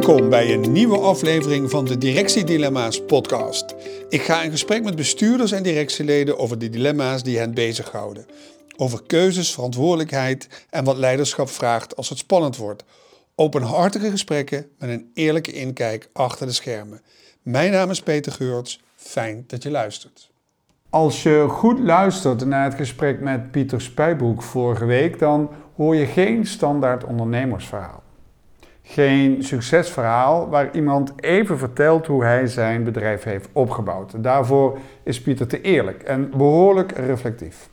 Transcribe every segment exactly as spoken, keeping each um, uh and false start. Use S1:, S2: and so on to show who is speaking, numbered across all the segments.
S1: Welkom bij een nieuwe aflevering van de Directiedilemma's podcast. Ik ga in gesprek met bestuurders en directieleden over de dilemma's die hen bezighouden. Over keuzes, verantwoordelijkheid en wat leiderschap vraagt als het spannend wordt. Openhartige gesprekken met een eerlijke inkijk achter de schermen. Mijn naam is Peter Geurts. Fijn dat je luistert.
S2: Als je goed luistert naar het gesprek met Pieter Spijbroek vorige week, dan hoor je geen standaard ondernemersverhaal. Geen succesverhaal waar iemand even vertelt hoe hij zijn bedrijf heeft opgebouwd. Daarvoor is Pieter te eerlijk en behoorlijk reflectief.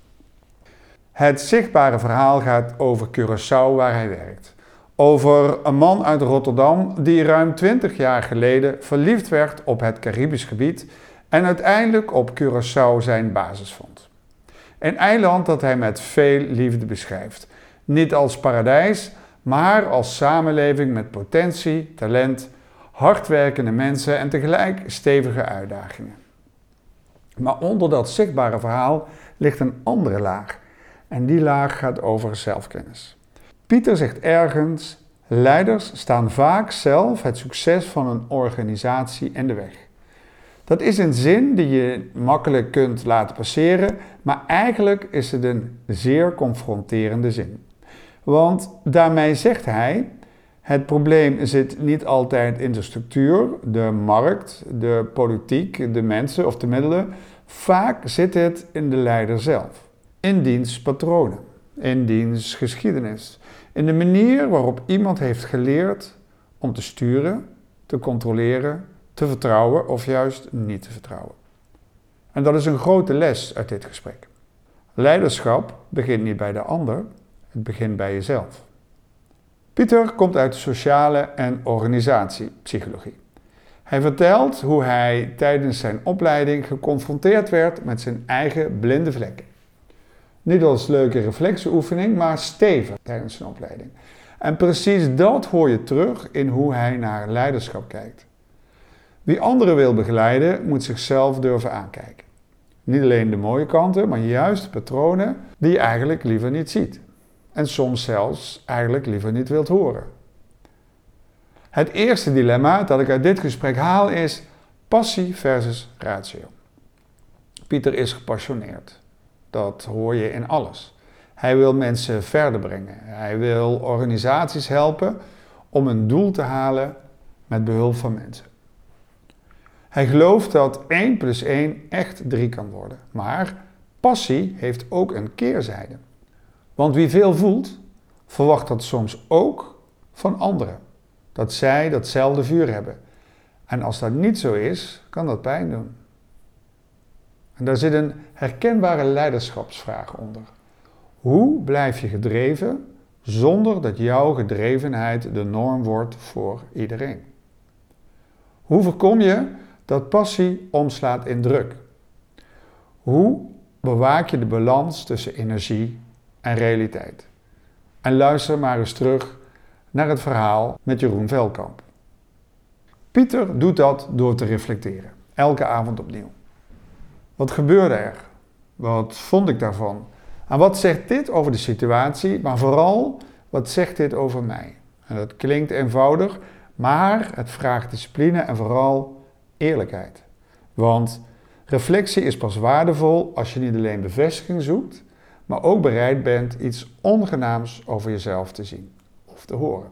S2: Het zichtbare verhaal gaat over Curaçao waar hij werkt. Over een man uit Rotterdam die ruim twintig jaar geleden verliefd werd op het Caribisch gebied en uiteindelijk op Curaçao zijn basis vond. Een eiland dat hij met veel liefde beschrijft. Niet als paradijs, maar als samenleving met potentie, talent, hardwerkende mensen en tegelijk stevige uitdagingen. Maar onder dat zichtbare verhaal ligt een andere laag. En die laag gaat over zelfkennis. Pieter zegt ergens: leiders staan vaak zelf het succes van een organisatie in de weg. Dat is een zin die je makkelijk kunt laten passeren, maar eigenlijk is het een zeer confronterende zin. Want daarmee zegt hij: het probleem zit niet altijd in de structuur, de markt, de politiek, de mensen of de middelen. Vaak zit het in de leider zelf, in diens patronen, in diens geschiedenis, in de manier waarop iemand heeft geleerd om te sturen, te controleren, te vertrouwen of juist niet te vertrouwen. En dat is een grote les uit dit gesprek. Leiderschap begint niet bij de ander, het begint bij jezelf. Pieter komt uit de sociale en organisatiepsychologie. Hij vertelt hoe hij tijdens zijn opleiding geconfronteerd werd met zijn eigen blinde vlekken. Niet als leuke reflexoefening, maar stevig tijdens zijn opleiding. En precies dat hoor je terug in hoe hij naar leiderschap kijkt. Wie anderen wil begeleiden, moet zichzelf durven aankijken. Niet alleen de mooie kanten, maar juist de patronen die je eigenlijk liever niet ziet. En soms zelfs eigenlijk liever niet wilt horen. Het eerste dilemma dat ik uit dit gesprek haal is passie versus ratio. Pieter is gepassioneerd. Dat hoor je in alles. Hij wil mensen verder brengen. Hij wil organisaties helpen om een doel te halen met behulp van mensen. Hij gelooft dat één plus één echt drie kan worden. Maar passie heeft ook een keerzijde. Want wie veel voelt, verwacht dat soms ook van anderen. Dat zij datzelfde vuur hebben. En als dat niet zo is, kan dat pijn doen. En daar zit een herkenbare leiderschapsvraag onder. Hoe blijf je gedreven zonder dat jouw gedrevenheid de norm wordt voor iedereen? Hoe voorkom je dat passie omslaat in druk? Hoe bewaak je de balans tussen energie en realiteit? En luister maar eens terug naar het verhaal met Jeroen Velkamp. Pieter doet dat door te reflecteren, elke avond opnieuw. Wat gebeurde er? Wat vond ik daarvan? En wat zegt dit over de situatie, maar vooral, wat zegt dit over mij? En dat klinkt eenvoudig, maar het vraagt discipline en vooral eerlijkheid. Want reflectie is pas waardevol als je niet alleen bevestiging zoekt, maar ook bereid bent iets onaangenaams over jezelf te zien of te horen.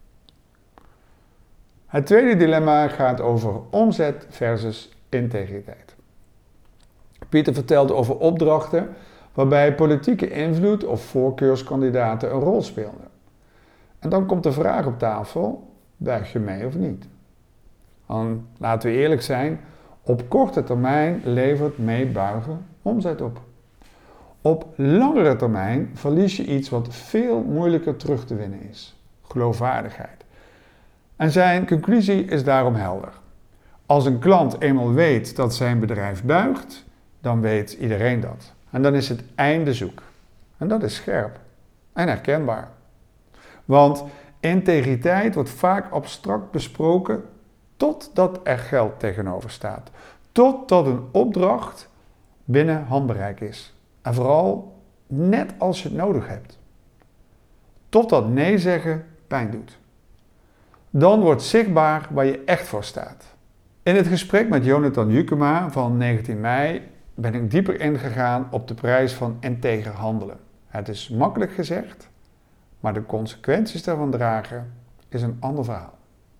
S2: Het tweede dilemma gaat over omzet versus integriteit. Pieter vertelde over opdrachten waarbij politieke invloed of voorkeurskandidaten een rol speelden. En dan komt de vraag op tafel: buig je mee of niet? Dan, laten we eerlijk zijn, op korte termijn levert meebuigen omzet op. Op langere termijn verlies je iets wat veel moeilijker terug te winnen is: geloofwaardigheid. En zijn conclusie is daarom helder. Als een klant eenmaal weet dat zijn bedrijf buigt, dan weet iedereen dat. En dan is het einde zoek. En dat is scherp en herkenbaar. Want integriteit wordt vaak abstract besproken totdat er geld tegenover staat. Totdat een opdracht binnen handbereik is. En vooral net als je het nodig hebt. Totdat nee zeggen pijn doet. Dan wordt zichtbaar waar je echt voor staat. In het gesprek met Jonathan Jukema van negentien mei ben ik dieper ingegaan op de prijs van integer handelen. Het is makkelijk gezegd, maar de consequenties daarvan dragen is een ander verhaal.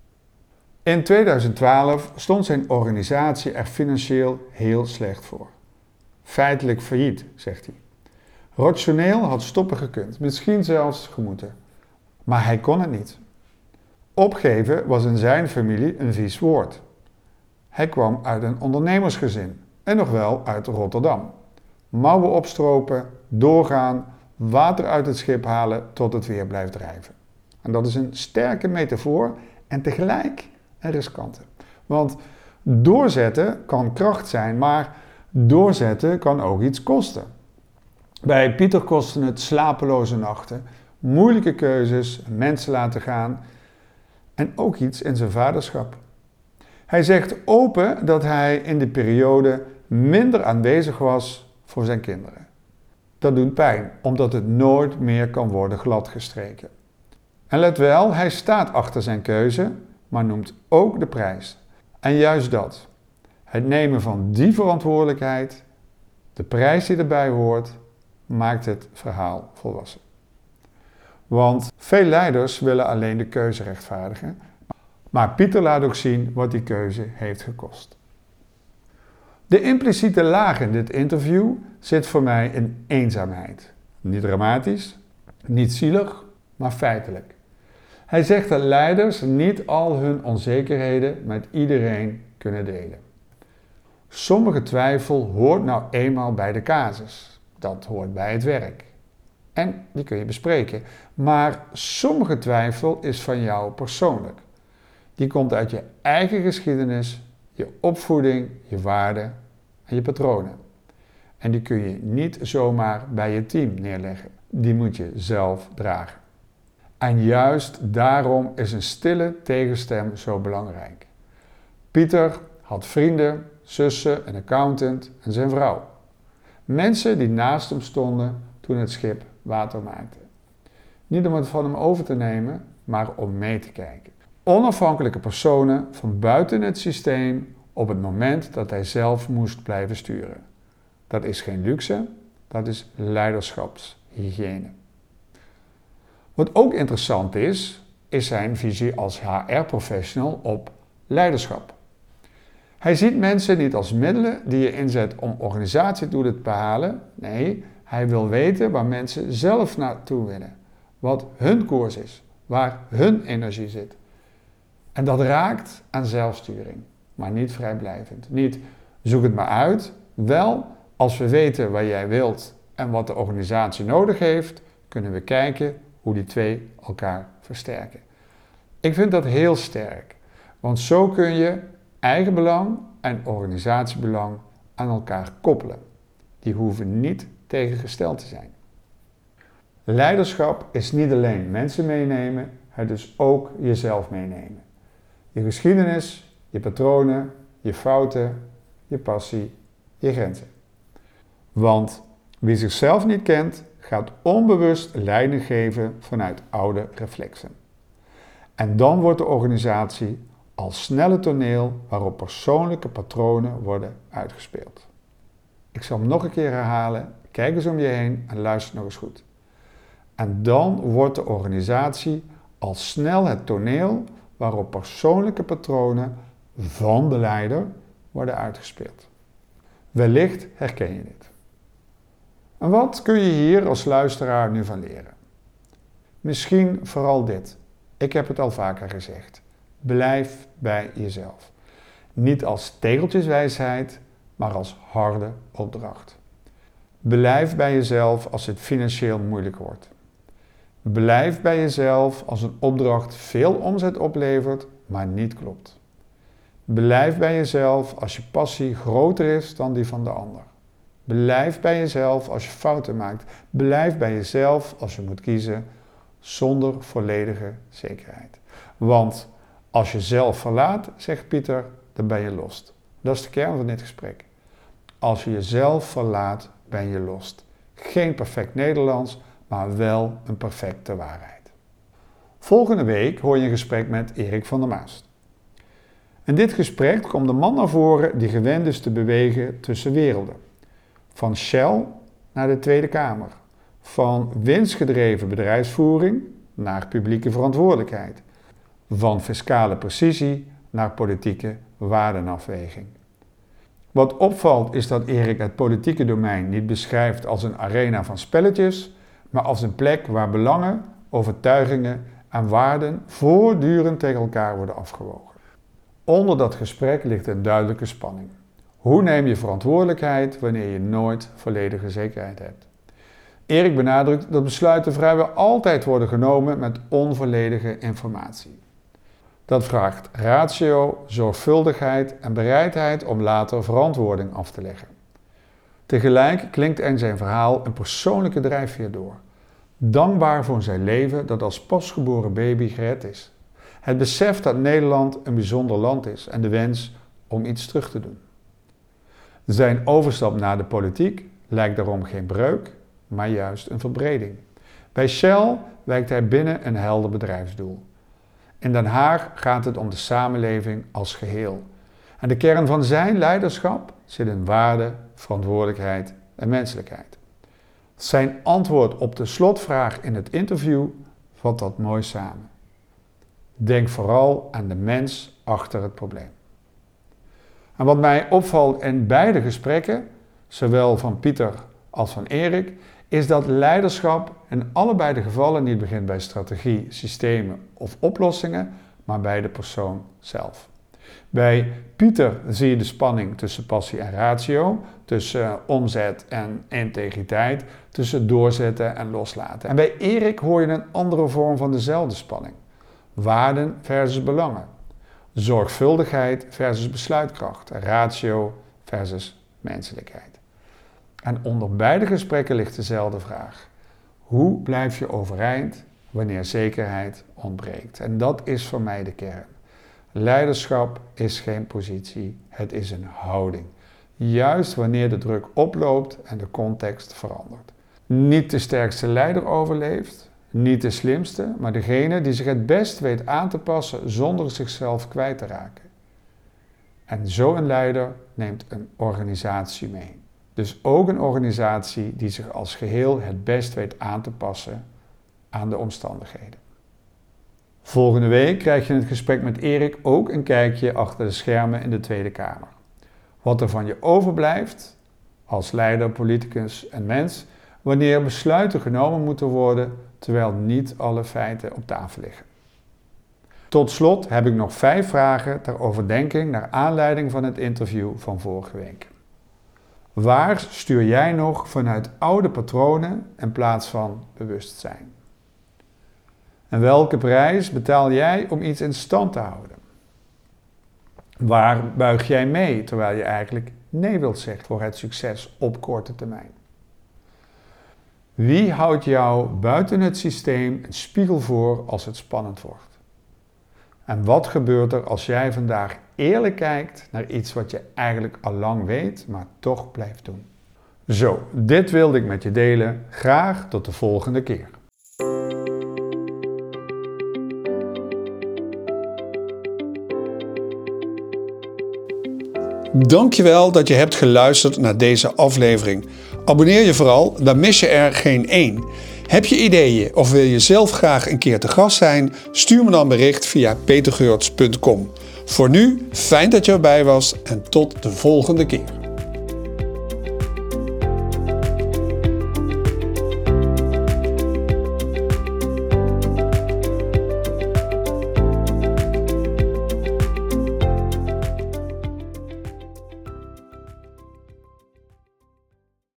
S2: In tweeduizend twaalf stond zijn organisatie er financieel heel slecht voor. Feitelijk failliet, zegt hij. Rationeel had stoppen gekund, misschien zelfs gemoeten. Maar hij kon het niet. Opgeven was in zijn familie een vies woord. Hij kwam uit een ondernemersgezin en nog wel uit Rotterdam. Mouwen opstropen, doorgaan, water uit het schip halen tot het weer blijft drijven. En dat is een sterke metafoor en tegelijk een riskante. Want doorzetten kan kracht zijn, maar doorzetten kan ook iets kosten. Bij Pieter kostte het slapeloze nachten, moeilijke keuzes, mensen laten gaan en ook iets in zijn vaderschap. Hij zegt open dat hij in die periode minder aanwezig was voor zijn kinderen. Dat doet pijn, omdat het nooit meer kan worden gladgestreken. En let wel, hij staat achter zijn keuze, maar noemt ook de prijs. En juist dat, het nemen van die verantwoordelijkheid, de prijs die erbij hoort, maakt het verhaal volwassen. Want veel leiders willen alleen de keuze rechtvaardigen, maar Pieter laat ook zien wat die keuze heeft gekost. De impliciete laag in dit interview zit voor mij in eenzaamheid. Niet dramatisch, niet zielig, maar feitelijk. Hij zegt dat leiders niet al hun onzekerheden met iedereen kunnen delen. Sommige twijfel hoort nou eenmaal bij de casus. Dat hoort bij het werk. En die kun je bespreken. Maar sommige twijfel is van jou persoonlijk. Die komt uit je eigen geschiedenis, je opvoeding, je waarden en je patronen. En die kun je niet zomaar bij je team neerleggen. Die moet je zelf dragen. En juist daarom is een stille tegenstem zo belangrijk. Pieter had vrienden, zussen, een accountant en zijn vrouw. Mensen die naast hem stonden toen het schip water maakte. Niet om het van hem over te nemen, maar om mee te kijken. Onafhankelijke personen van buiten het systeem op het moment dat hij zelf moest blijven sturen. Dat is geen luxe, dat is leiderschapshygiëne. Wat ook interessant is, is zijn visie als H R-professional op leiderschap. Hij ziet mensen niet als middelen die je inzet om organisatiedoelen te behalen. Nee, hij wil weten waar mensen zelf naartoe willen. Wat hun koers is, waar hun energie zit. En dat raakt aan zelfsturing, maar niet vrijblijvend. Niet zoek het maar uit, wel als we weten waar jij wilt en wat de organisatie nodig heeft, kunnen we kijken hoe die twee elkaar versterken. Ik vind dat heel sterk, want zo kun je eigen belang en organisatiebelang aan elkaar koppelen. Die hoeven niet tegengesteld te zijn. Leiderschap is niet alleen mensen meenemen, het is ook jezelf meenemen. Je geschiedenis, je patronen, je fouten, je passie, je grenzen. Want wie zichzelf niet kent, gaat onbewust leiding geven vanuit oude reflexen. En dan wordt de organisatie als snelle toneel waarop persoonlijke patronen worden uitgespeeld. Ik zal hem nog een keer herhalen, kijk eens om je heen en luister nog eens goed. En dan wordt de organisatie al snel het toneel waarop persoonlijke patronen van de leider worden uitgespeeld. Wellicht herken je dit. En wat kun je hier als luisteraar nu van leren? Misschien vooral dit. Ik heb het al vaker gezegd. Blijf bij jezelf. Niet als tegeltjeswijsheid, maar als harde opdracht. Blijf bij jezelf als het financieel moeilijk wordt. Blijf bij jezelf als een opdracht veel omzet oplevert, maar niet klopt. Blijf bij jezelf als je passie groter is dan die van de ander. Blijf bij jezelf als je fouten maakt. Blijf bij jezelf als je moet kiezen zonder volledige zekerheid. Want als je zelf verlaat, zegt Pieter, dan ben je lost. Dat is de kern van dit gesprek. Als je jezelf verlaat, ben je lost. Geen perfect Nederlands, maar wel een perfecte waarheid. Volgende week hoor je een gesprek met Erik van der Maast. In dit gesprek komt de man naar voren die gewend is te bewegen tussen werelden. Van Shell naar de Tweede Kamer. Van winstgedreven bedrijfsvoering naar publieke verantwoordelijkheid. Van fiscale precisie naar politieke waardenafweging. Wat opvalt is dat Erik het politieke domein niet beschrijft als een arena van spelletjes, maar als een plek waar belangen, overtuigingen en waarden voortdurend tegen elkaar worden afgewogen. Onder dat gesprek ligt een duidelijke spanning. Hoe neem je verantwoordelijkheid wanneer je nooit volledige zekerheid hebt? Erik benadrukt dat besluiten vrijwel altijd worden genomen met onvolledige informatie. Dat vraagt ratio, zorgvuldigheid en bereidheid om later verantwoording af te leggen. Tegelijk klinkt in zijn verhaal een persoonlijke drijfveer door. Dankbaar voor zijn leven dat als pasgeboren baby gered is. Het besef dat Nederland een bijzonder land is en de wens om iets terug te doen. Zijn overstap naar de politiek lijkt daarom geen breuk, maar juist een verbreding. Bij Shell wijkt hij binnen een helder bedrijfsdoel. In Den Haag gaat het om de samenleving als geheel. En de kern van zijn leiderschap zit in waarde, verantwoordelijkheid en menselijkheid. Zijn antwoord op de slotvraag in het interview vat dat mooi samen. Denk vooral aan de mens achter het probleem. En wat mij opvalt in beide gesprekken, zowel van Pieter als van Erik, is dat leiderschap in allebei de gevallen niet begint bij strategie, systemen of oplossingen, maar bij de persoon zelf. Bij Pieter zie je de spanning tussen passie en ratio, tussen omzet en integriteit, tussen doorzetten en loslaten. En bij Erik hoor je een andere vorm van dezelfde spanning. Waarden versus belangen. Zorgvuldigheid versus besluitkracht. Ratio versus menselijkheid. En onder beide gesprekken ligt dezelfde vraag. Hoe blijf je overeind wanneer zekerheid ontbreekt? En dat is voor mij de kern. Leiderschap is geen positie, het is een houding. Juist wanneer de druk oploopt en de context verandert. Niet de sterkste leider overleeft, niet de slimste, maar degene die zich het best weet aan te passen zonder zichzelf kwijt te raken. En zo'n leider neemt een organisatie mee. Dus ook een organisatie die zich als geheel het best weet aan te passen aan de omstandigheden. Volgende week krijg je in het gesprek met Erik ook een kijkje achter de schermen in de Tweede Kamer. Wat er van je overblijft als leider, politicus en mens wanneer besluiten genomen moeten worden terwijl niet alle feiten op tafel liggen. Tot slot heb ik nog vijf vragen ter overdenking naar aanleiding van het interview van vorige week. Waar stuur jij nog vanuit oude patronen in plaats van bewustzijn? En welke prijs betaal jij om iets in stand te houden? Waar buig jij mee terwijl je eigenlijk nee wilt zeggen voor het succes op korte termijn? Wie houdt jou buiten het systeem een spiegel voor als het spannend wordt? En wat gebeurt er als jij vandaag eerlijk kijkt naar iets wat je eigenlijk al lang weet, maar toch blijft doen? Zo, dit wilde ik met je delen. Graag tot de volgende keer.
S1: Dankjewel dat je hebt geluisterd naar deze aflevering. Abonneer je vooral, dan mis je er geen één. Heb je ideeën of wil je zelf graag een keer te gast zijn? Stuur me dan een bericht via peter geurts punt com. Voor nu, fijn dat je erbij was en tot de volgende keer.